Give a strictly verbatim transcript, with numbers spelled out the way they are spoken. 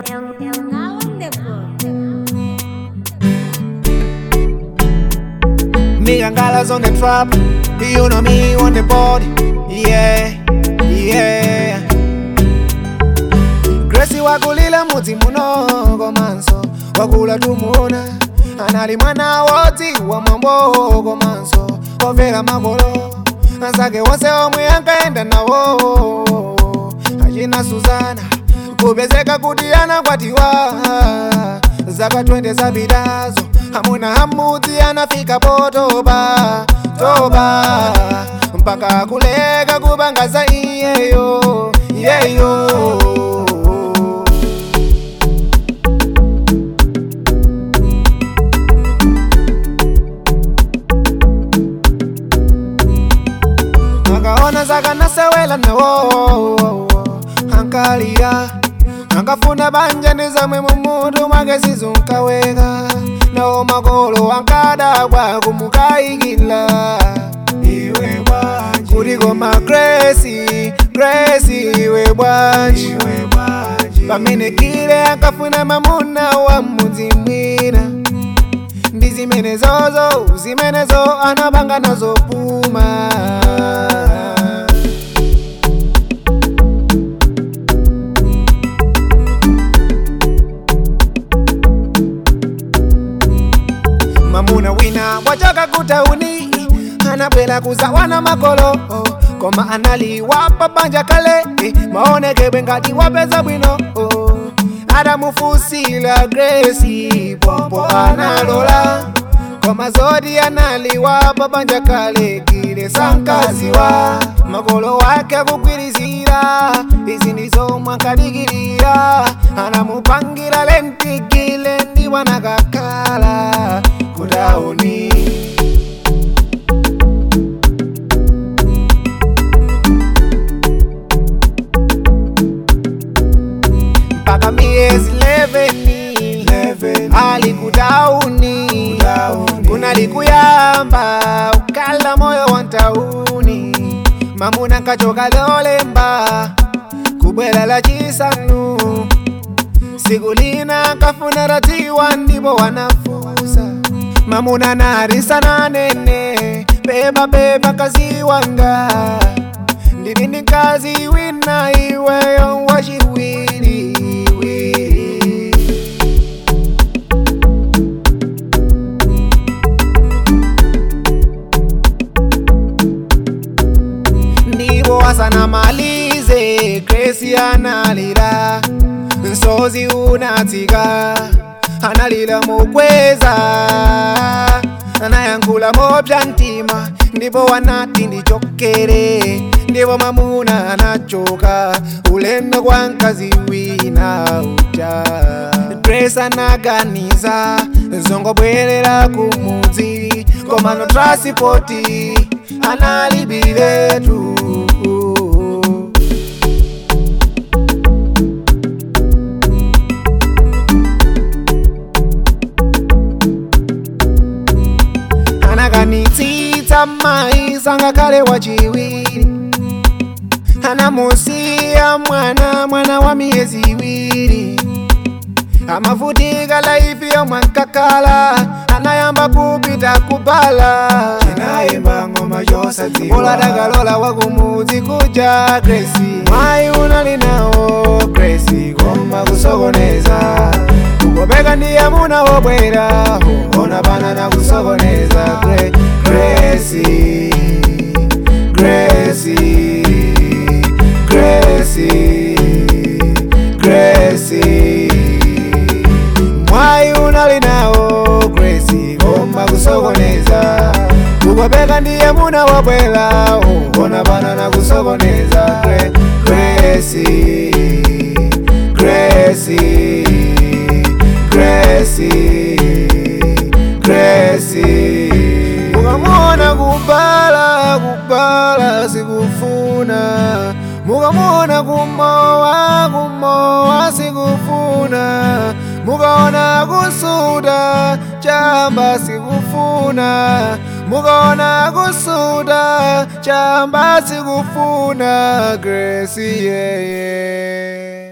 Me and Galas on the trap, you know me on the board, yeah, yeah. Gracie wakulila muti munogo manso, wakula tumuona, anali mwana woti wa mambogo manso, overa magolo, ansake wose omwe yankaenda nawo, ajina Suzana, kubezeka kudiana kwatiwa, zaka twende zabidazo, hamuna hamuti anafika potoba, toba, mpaka kulega kubangaza iyeyo, iyeyo. Nakaona zaka nasewela nawo, hankalira, nakafuna banja nizamwe mumudu magesizu nkaweka, nawo magolo wankadagwa kumukaigila. Iwe bwanji kuliko ma Gracie, Gracie iwe bwanji pamene kile akafuna mamuna wa muzimwina. Ndizimene zozo, zimene zo anabanga nazo puma. Mamuna wina wachaka kutauni, anabwela kuzawana makolo, koma anali wapa banja kale, maoneke bengati wapeza bwino. Adamufusila Gracie, popo analola, koma zodi anali wapa banja kale, kile sankaziwa. Makolo wake kukwirizira, izi ndizo mwankadigirira, anamupangira lentikile ndi wanakakala kutauni. Mpaka miezi eleveni, ali kutauni, kunali kuyamba, ukala moyo wantauni. Mamuna kachoka lolemba, kubwela la chisanu, sigulina kafuna ratiwa ndipo wanafusa. Mamuna narisa na nene, beba beba kazi wanga, ndini kazi wina iweyo washiwiri wiri. Ndipo wasana malize, Gracie analira, nsozi unatika, analila mukweza, anayankula mopya ntima. Ndipo wanati ndichokere, ndipo mamuna anachoka, ulendo kwa nkazi wina uja. Gracie anaganiza, zongo bwelela kumuzi, koma no transpoti, analibile tu. Anaganitsita maisa ngakale wachiwiri, anamusia mwana mwana wa miezi iwiri. Amavutika laifi yo mwankakala, anayamba kupita kubala, chinaimba ngoma josa ziwa. Ola dagalola wakumuzi kuja Gracie, mai unalinao Gracie, goma kusogoneza, kukopeka ndiya muna wobwera, ona bana na kusogoneza. Gracie, Gracie, Gracie, Gracie, mwai unalinao Gracie, goma kusogoneza, kukopeka ndiya muna wobwera, ona bana na kusogoneza. Gracie, Gracie, Gracie, Gracie. Mukamona kubala, kubala sikufuna, mukamona kumowa, kumowa sikufuna, mukaona kusuda, chamba sikufuna, mukaona kusuda, chamba sikufuna. Gracie, yeah, yeah.